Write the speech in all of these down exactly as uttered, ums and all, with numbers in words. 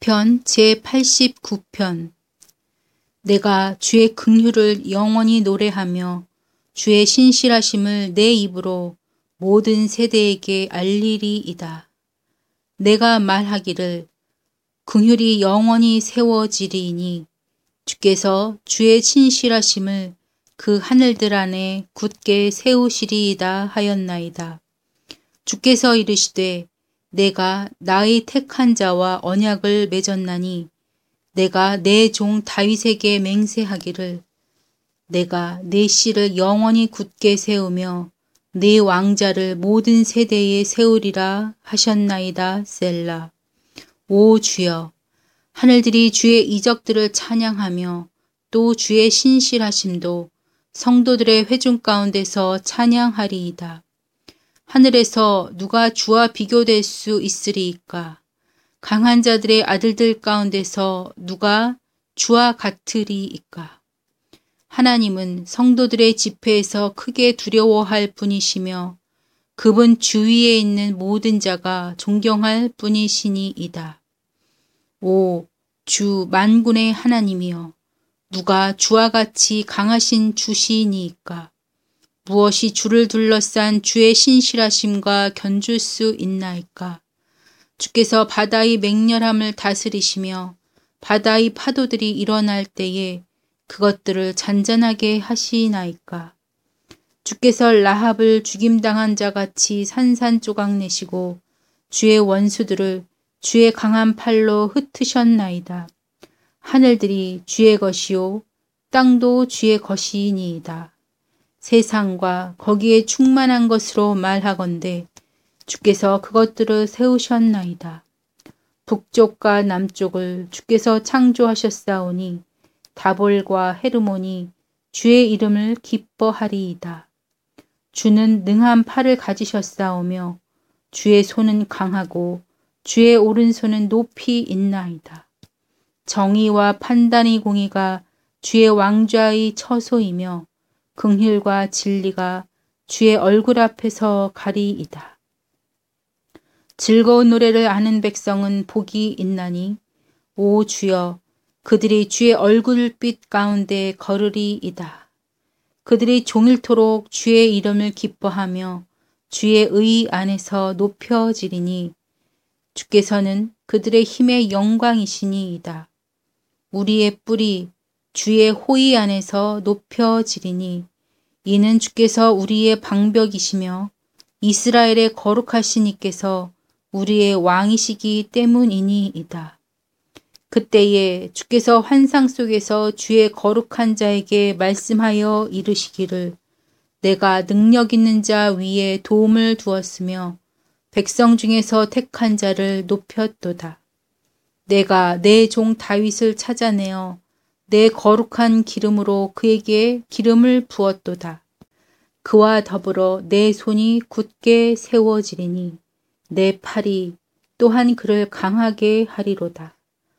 시편 제팔십구 편. 내가 주의 긍휼을 영원히 노래하며 주의 신실하심을 내 입으로 모든 세대에게 알리리이다. 내가 말하기를 긍휼이 영원히 세워지리니 주께서 주의 신실하심을 그 하늘들 안에 굳게 세우시리이다 하였나이다. 주께서 이르시되 내가 나의 택한 자와 언약을 맺었나니 내가 내 종 다윗에게 맹세하기를 내가 내 씨를 영원히 굳게 세우며 내 왕자를 모든 세대에 세우리라 하셨나이다. 셀라. 오 주여, 하늘들이 주의 이적들을 찬양하며 또 주의 신실하심도 성도들의 회중 가운데서 찬양하리이다. 하늘에서 누가 주와 비교될 수 있으리이까? 강한 자들의 아들들 가운데서 누가 주와 같으리이까? 하나님은 성도들의 집회에서 크게 두려워할 분이시며 그분 주위에 있는 모든 자가 존경할 분이시니이다. 오, 주 만군의 하나님이여, 누가 주와 같이 강하신 주시니이까? 무엇이 주를 둘러싼 주의 신실하심과 견줄 수 있나이까? 주께서 바다의 맹렬함을 다스리시며 바다의 파도들이 일어날 때에 그것들을 잔잔하게 하시나이까? 주께서 라합을 죽임당한 자같이 산산조각 내시고 주의 원수들을 주의 강한 팔로 흩으셨나이다. 하늘들이 주의 것이요 땅도 주의 것이니이다. 세상과 거기에 충만한 것으로 말하건대 주께서 그것들을 세우셨나이다. 북쪽과 남쪽을 주께서 창조하셨사오니 다볼과 헤르몬이 주의 이름을 기뻐하리이다. 주는 능한 팔을 가지셨사오며 주의 손은 강하고 주의 오른손은 높이 있나이다. 정의와 판단의 공의가 주의 왕좌의 처소이며 긍휼과 진리가 주의 얼굴 앞에서 가리이다. 즐거운 노래를 아는 백성은 복이 있나니 오 주여, 그들이 주의 얼굴빛 가운데 걸으리이다. 그들이 종일토록 주의 이름을 기뻐하며 주의 의 안에서 높여지리니 주께서는 그들의 힘의 영광이시니이다. 우리의 뿔이 주의 호의 안에서 높여지리니 이는 주께서 우리의 방벽이시며 이스라엘의 거룩하신 이께서 우리의 왕이시기 때문이니이다. 그때에 주께서 환상 속에서 주의 거룩한 자에게 말씀하여 이르시기를 내가 능력 있는 자 위에 도움을 두었으며 백성 중에서 택한 자를 높였도다. 내가 내 종 다윗을 찾아내어 내 거룩한 기름으로 그에게 기름을 부었도다. 그와 더불어 내 손이 굳게 세워지리니 내 팔이 또한 그를 강하게 하리로다.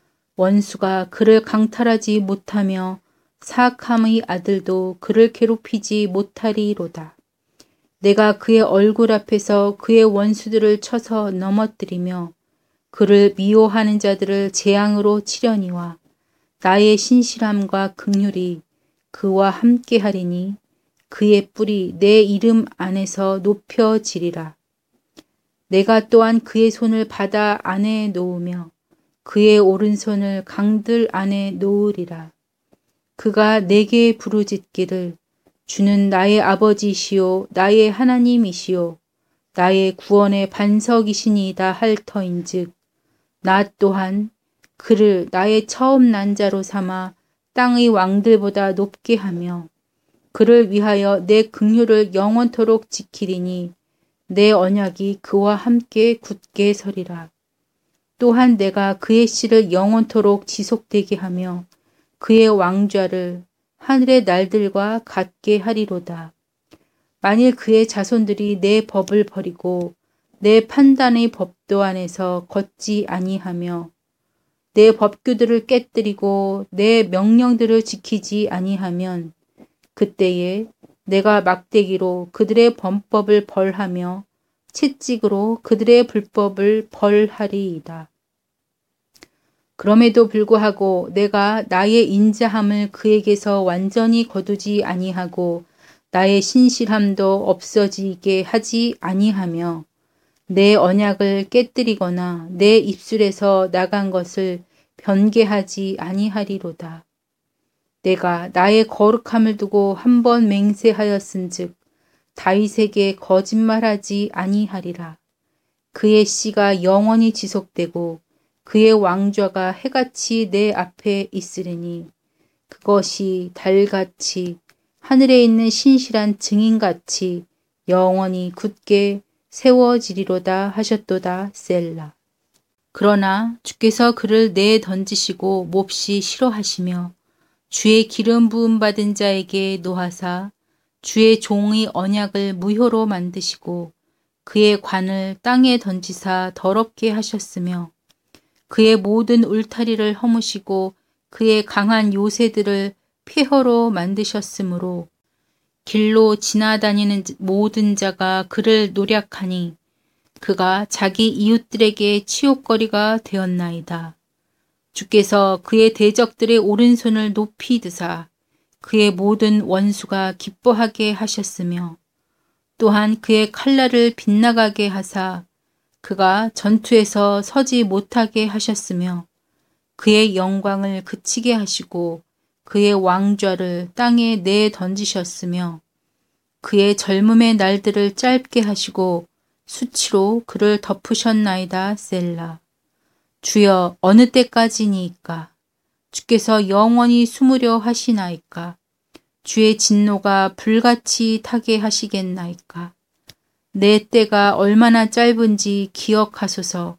원수가 그를 강탈하지 못하며 사악함의 아들도 그를 괴롭히지 못하리로다. 내가 그의 얼굴 앞에서 그의 원수들을 쳐서 넘어뜨리며 그를 미워하는 자들을 재앙으로 치려니와 나의 신실함과 긍휼이 그와 함께하리니 그의 뿔이 내 이름 안에서 높여지리라. 내가 또한 그의 손을 바다 안에 놓으며 그의 오른손을 강들 안에 놓으리라. 그가 내게 부르짖기를 주는 나의 아버지시요 나의 하나님이시요 나의 구원의 반석이시니이다 할 터인즉 나 또한 그를 나의 처음 난 자로 삼아 땅의 왕들보다 높게 하며 그를 위하여 내 긍휼을 영원토록 지키리니 내 언약이 그와 함께 굳게 서리라. 또한 내가 그의 씨를 영원토록 지속되게 하며 그의 왕좌를 하늘의 날들과 같게 하리로다. 만일 그의 자손들이 내 법을 버리고 내 판단의 법도 안에서 걷지 아니하며 내 법규들을 깨뜨리고 내 명령들을 지키지 아니하면 그때에 내가 막대기로 그들의 범법을 벌하며 채찍으로 그들의 불법을 벌하리이다. 그럼에도 불구하고 내가 나의 인자함을 그에게서 완전히 거두지 아니하고 나의 신실함도 없어지게 하지 아니하며 내 언약을 깨뜨리거나 내 입술에서 나간 것을 변개하지 아니하리로다. 내가 나의 거룩함을 두고 한 번 맹세하였은즉 다윗에게 거짓말하지 아니하리라. 그의 씨가 영원히 지속되고 그의 왕좌가 해같이 내 앞에 있으리니 그것이 달같이 하늘에 있는 신실한 증인같이 영원히 굳게 세워지리로다 하셨도다. 셀라. 그러나 주께서 그를 내어 던지시고 몹시 싫어하시며 주의 기름 부음 받은 자에게 노하사 주의 종의 언약을 무효로 만드시고 그의 관을 땅에 던지사 더럽게 하셨으며 그의 모든 울타리를 허무시고 그의 강한 요새들을 폐허로 만드셨으므로 길로 지나다니는 모든 자가 그를 노략하니 그가 자기 이웃들에게 치욕거리가 되었나이다. 주께서 그의 대적들의 오른손을 높이 드사 그의 모든 원수가 기뻐하게 하셨으며 또한 그의 칼날을 빗나가게 하사 그가 전투에서 서지 못하게 하셨으며 그의 영광을 그치게 하시고 그의 왕좌를 땅에 내 던지셨으며 그의 젊음의 날들을 짧게 하시고 수치로 그를 덮으셨나이다. 셀라. 주여 어느 때까지니이까? 주께서 영원히 숨으려 하시나이까? 주의 진노가 불같이 타게 하시겠나이까? 내 때가 얼마나 짧은지 기억하소서.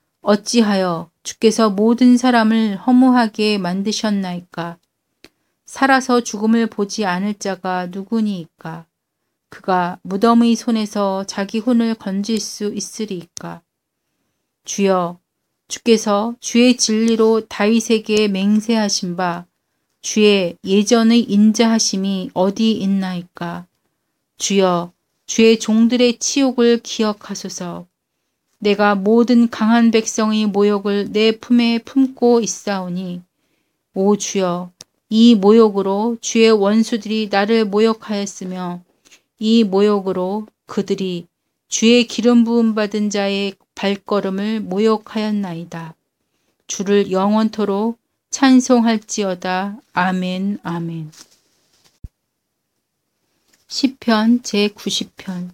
어찌하여 주께서 모든 사람을 허무하게 만드셨나이까? 살아서 죽음을 보지 않을 자가 누구니이까? 그가 무덤의 손에서 자기 혼을 건질 수 있으리이까? 주여, 주께서 주의 진리로 다윗에게 맹세하신 바 주의 예전의 인자하심이 어디 있나이까? 주여, 주의 종들의 치욕을 기억하소서. 내가 모든 강한 백성의 모욕을 내 품에 품고 있사오니 오 주여, 이 모욕으로 주의 원수들이 나를 모욕하였으며 이 모욕으로 그들이 주의 기름 부음 받은 자의 발걸음을 모욕하였나이다. 주를 영원토록 찬송할지어다. 아멘. 아멘. 시편 제구십 편.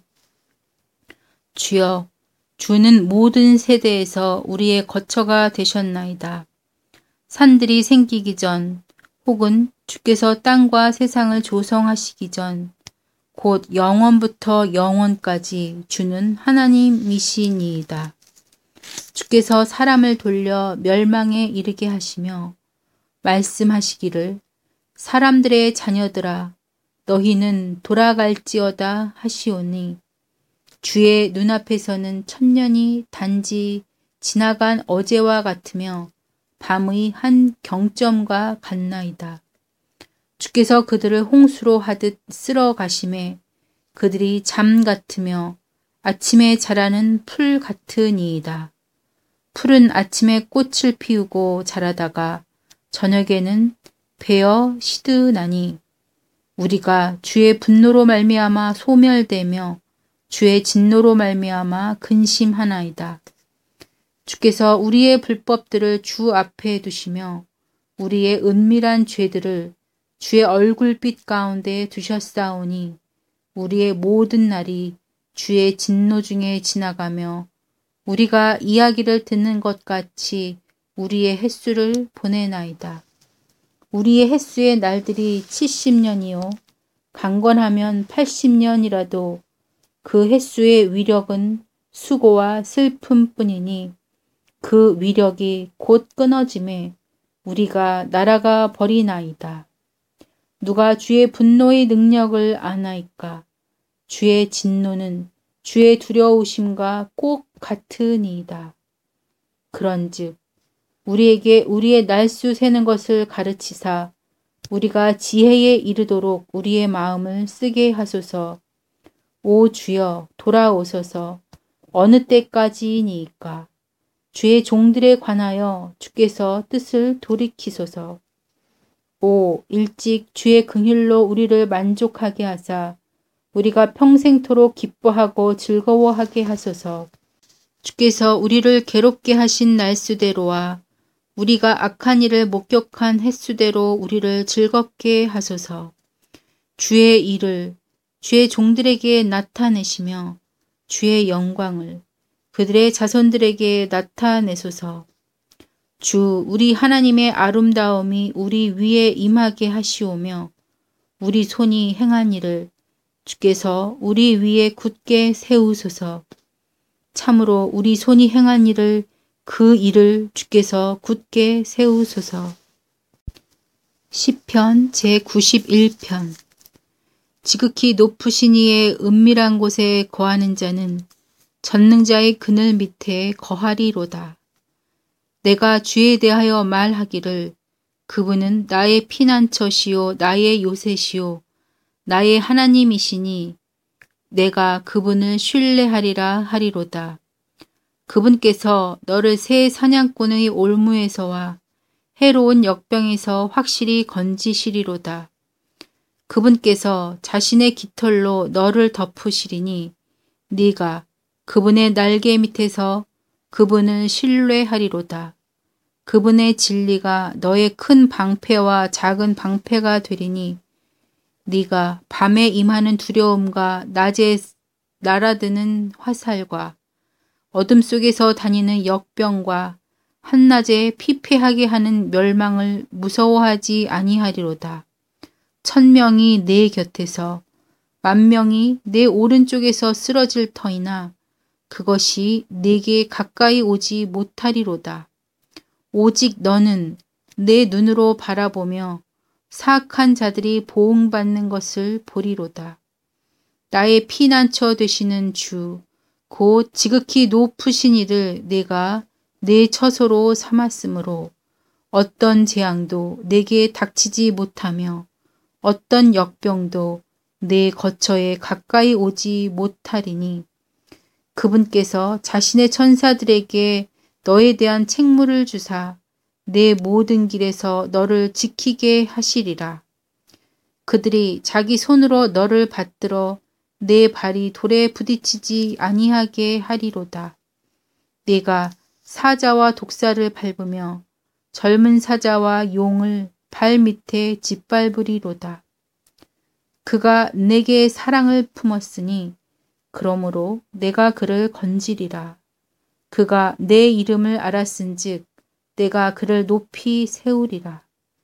주여, 주는 모든 세대에서 우리의 거처가 되셨나이다. 산들이 생기기 전 혹은 주께서 땅과 세상을 조성하시기 전 곧 영원부터 영원까지 주는 하나님이시니이다. 주께서 사람을 돌려 멸망에 이르게 하시며 말씀하시기를 사람들의 자녀들아 너희는 돌아갈지어다 하시오니 주의 눈앞에서는 천년이 단지 지나간 어제와 같으며 밤의 한 경점과 같나이다. 주께서 그들을 홍수로 하듯 쓸어 가심에 그들이 잠 같으며 아침에 자라는 풀 같으니이다. 풀은 아침에 꽃을 피우고 자라다가 저녁에는 베어 시드나니 우리가 주의 분노로 말미암아 소멸되며 주의 진노로 말미암아 근심하나이다. 주께서 우리의 불법들을 주 앞에 두시며 우리의 은밀한 죄들을 주의 얼굴빛 가운데 두셨사오니 우리의 모든 날이 주의 진노 중에 지나가며 우리가 이야기를 듣는 것 같이 우리의 횟수를 보내나이다. 우리의 횟수의 날들이 칠십 년이요 강건하면 팔십 년이라도 그 횟수의 위력은 수고와 슬픔뿐이니 그 위력이 곧 끊어짐에 우리가 날아가 버리나이다. 누가 주의 분노의 능력을 아나이까? 주의 진노는 주의 두려우심과 꼭 같으니이다. 그런즉 우리에게 우리의 날수 세는 것을 가르치사 우리가 지혜에 이르도록 우리의 마음을 쓰게 하소서. 오 주여 돌아오소서. 어느 때까지니이까? 주의 종들에 관하여 주께서 뜻을 돌이키소서. 오, 일찍 주의 긍휼로 우리를 만족하게 하사 우리가 평생토록 기뻐하고 즐거워하게 하소서. 주께서 우리를 괴롭게 하신 날수대로와 우리가 악한 일을 목격한 횟수대로 우리를 즐겁게 하소서. 주의 일을 주의 종들에게 나타내시며 주의 영광을 그들의 자손들에게 나타내소서. 주 우리 하나님의 아름다움이 우리 위에 임하게 하시오며 우리 손이 행한 일을 주께서 우리 위에 굳게 세우소서. 참으로 우리 손이 행한 일을 그 일을 주께서 굳게 세우소서. 시편 제구십일 편. 지극히 높으신 이의 은밀한 곳에 거하는 자는 전능자의 그늘 밑에 거하리로다. 내가 주에 대하여 말하기를 그분은 나의 피난처시요 나의 요새시요 나의 하나님이시니 내가 그분을 신뢰하리라 하리로다. 그분께서 너를 새 사냥꾼의 올무에서와 해로운 역병에서 확실히 건지시리로다. 그분께서 자신의 깃털로 너를 덮으시리니 네가 그분의 날개 밑에서 그분을 신뢰하리로다. 그분의 진리가 너의 큰 방패와 작은 방패가 되리니 네가 밤에 임하는 두려움과 낮에 날아드는 화살과 어둠 속에서 다니는 역병과 한낮에 피폐하게 하는 멸망을 무서워하지 아니하리로다. 천명이 내 곁에서 만명이 내 오른쪽에서 쓰러질 터이나 그것이 내게 가까이 오지 못하리로다. 오직 너는 내 눈으로 바라보며 사악한 자들이 보응받는 것을 보리로다. 나의 피난처 되시는 주, 곧 지극히 높으신 이를 내가 내 처소로 삼았으므로 어떤 재앙도 내게 닥치지 못하며 어떤 역병도 내 거처에 가까이 오지 못하리니 그분께서 자신의 천사들에게 너에 대한 책무를 주사 내 모든 길에서 너를 지키게 하시리라. 그들이 자기 손으로 너를 받들어 내 발이 돌에 부딪히지 아니하게 하리로다. 네가 사자와 독사를 밟으며 젊은 사자와 용을 발 밑에 짓밟으리로다. 그가 내게 사랑을 품었으니 그러므로 내가 그를 건지리라. 그가 내 이름을 알았은즉 내가 그를 높이 세우리라.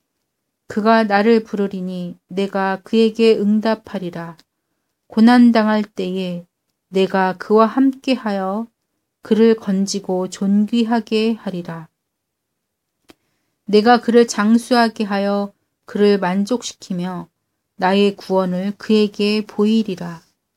그가 나를 부르리니 내가 그에게 응답하리라. 고난당할 때에 내가 그와 함께하여 그를 건지고 존귀하게 하리라. 내가 그를 장수하게 하여 그를 만족시키며 나의 구원을 그에게 보이리라.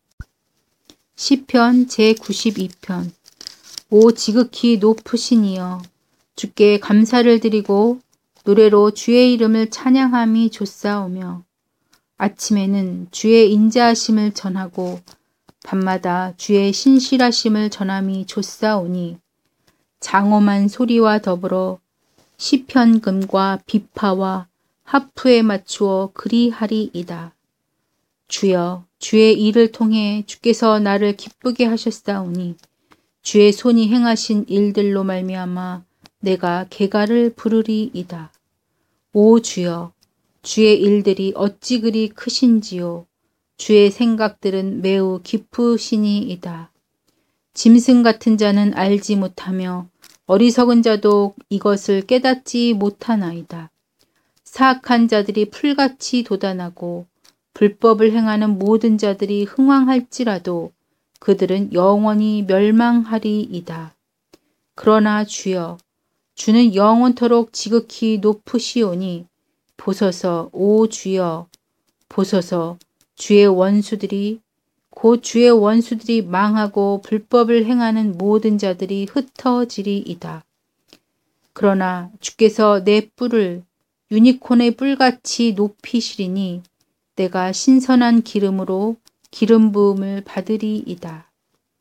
시편 제구십이 편. 오 지극히 높으신 이여, 주께 감사를 드리고 노래로 주의 이름을 찬양함이 좋사오며 아침에는 주의 인자하심을 전하고 밤마다 주의 신실하심을 전함이 좋사오니 장엄한 소리와 더불어 시편금과 비파와 하프에 맞추어 그리하리이다. 주여, 주의 일을 통해 주께서 나를 기쁘게 하셨사오니 주의 손이 행하신 일들로 말미암아 내가 개가를 부르리이다. 오 주여, 주의 일들이 어찌 그리 크신지요. 주의 생각들은 매우 깊으시니이다. 짐승 같은 자는 알지 못하며 어리석은 자도 이것을 깨닫지 못하나이다. 사악한 자들이 풀같이 돋아나고 불법을 행하는 모든 자들이 흥왕할지라도 그들은 영원히 멸망하리이다. 그러나 주여, 주는 영원토록 지극히 높으시오니 보소서, 오 주여, 보소서. 주의 원수들이 곧 주의 원수들이 망하고 불법을 행하는 모든 자들이 흩어지리이다. 그러나 주께서 내 뿔을 유니콘의 뿔같이 높이시리니 내가 신선한 기름으로 기름 부음을 받으리이다.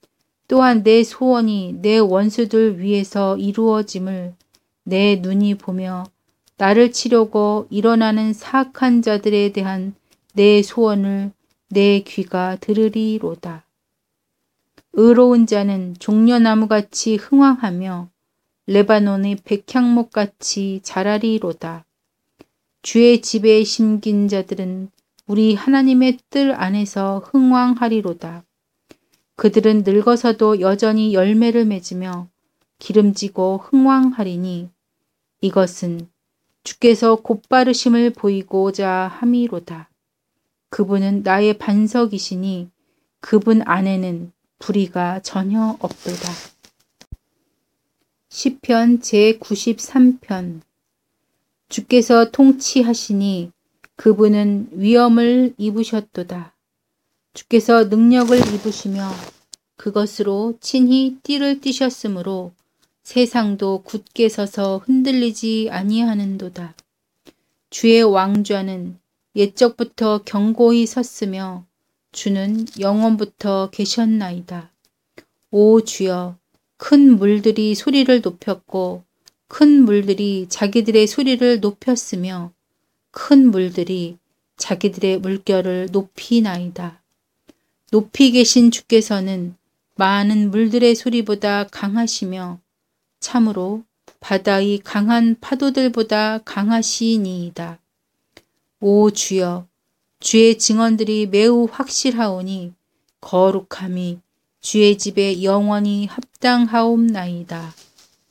또한 내 소원이 내 원수들 위해서 이루어짐을 내 눈이 보며 나를 치려고 일어나는 사악한 자들에 대한 내 소원을 내 귀가 들으리로다. 의로운 자는 종려나무같이 흥황하며 레바논의 백향목같이 자라리로다. 주의 집에 심긴 자들은 우리 하나님의 뜰 안에서 흥황하리로다. 그들은 늙어서도 여전히 열매를 맺으며 기름지고 흥황하리니 이것은 주께서 곧바르심을 보이고자 함이로다. 그분은 나의 반석이시니 그분 안에는 불의가 전혀 없도다. 시편 제구십삼 편. 주께서 통치하시니 그분은 위엄을 입으셨도다. 주께서 능력을 입으시며 그것으로 친히 띠를 띠셨으므로 세상도 굳게 서서 흔들리지 아니하는도다. 주의 왕좌는 옛적부터 견고히 섰으며 주는 영원부터 계셨나이다. 오 주여, 큰 물들이 소리를 높였고 큰 물들이 자기들의 소리를 높였으며 큰 물들이 자기들의 물결을 높이나이다. 높이 계신 주께서는 많은 물들의 소리보다 강하시며 참으로 바다의 강한 파도들보다 강하시니이다. 오 주여, 주의 증언들이 매우 확실하오니 거룩함이 주의 집에 영원히 합당하옵나이다.